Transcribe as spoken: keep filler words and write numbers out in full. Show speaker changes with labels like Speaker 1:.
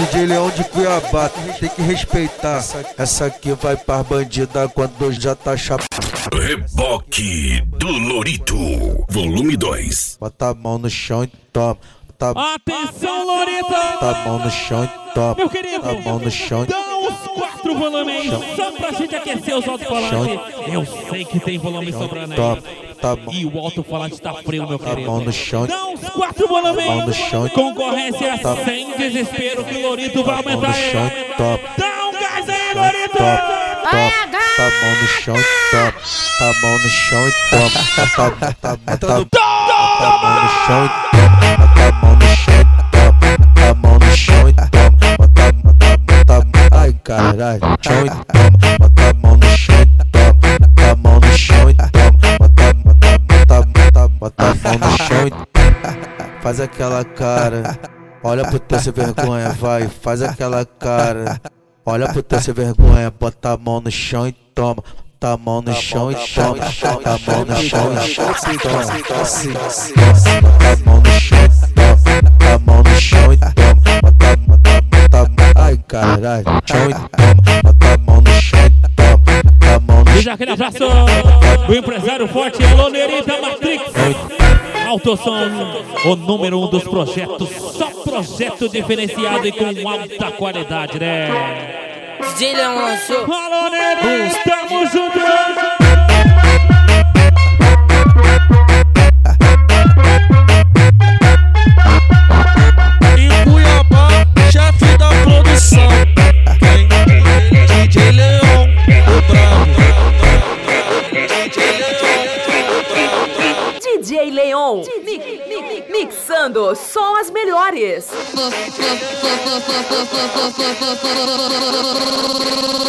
Speaker 1: D J Leão de Cuiabá, tem que respeitar. Essa aqui vai pra bandida quando já tá chapado.
Speaker 2: Reboque do Lorito, volume dois.
Speaker 1: Bota a mão no chão e toma. Bota...
Speaker 3: Atenção, Lorito!
Speaker 1: Bota a mão no chão e toma.
Speaker 3: Meu querido,
Speaker 1: bota a mão no chão e...
Speaker 3: dá os quatro volumes só pra gente aquecer os alto-falantes. Eu sei que tem volume sobrando aí.
Speaker 1: Toma. Tá bom.
Speaker 3: E o alto-falante tá frio, meu querido.
Speaker 1: Tá mão no chão.
Speaker 3: Dá uns quatro volumes.
Speaker 1: Mão no chão.
Speaker 3: Concorrência
Speaker 1: tá
Speaker 3: sem desespero que o Lorito vai aumentar.
Speaker 1: Mão no chão. Top.
Speaker 3: Dá um gás aí, Lorito!
Speaker 1: Top. Top. Tá mão no chão e top. Tá mão no chão e top. Tá, tá, tá, tá mão no chão e top. Tá mão no chão e top. Tá mão no chão e top. Bota, bota, bota, ai caralho. Chão e top. Bota a mão no chão e top. Tá mão no chão e top. Bota, bota, bota, bota, bota a mão no chão e faz aquela cara. Olha pro teu sem vergonha, vai, faz aquela cara. Olha pro teu sem vergonha, bota a mão no chão e toma. Tá a mão no chão e toma. Tá a mão no chão e toma. Tá a mão no chão e toma. Tá a mão no chão e toma. Bota, bota, bota, ai caralho. Chão e toma. Bota a mão no chão e toma. Tá a mão no chão.
Speaker 3: E já aquele abraço, o empresário forte é Lonerita Matrix. Autosom, o número um dos projetos, só projeto diferenciado e com alta qualidade, né?
Speaker 4: D J Leão lançou.
Speaker 3: Alô, Nery, tamo junto!
Speaker 5: Em Cuiabá, chefe da produção. Quem? D J Leão, o bravo.
Speaker 6: D J Leon, mi, mi, mi, mixando só as melhores.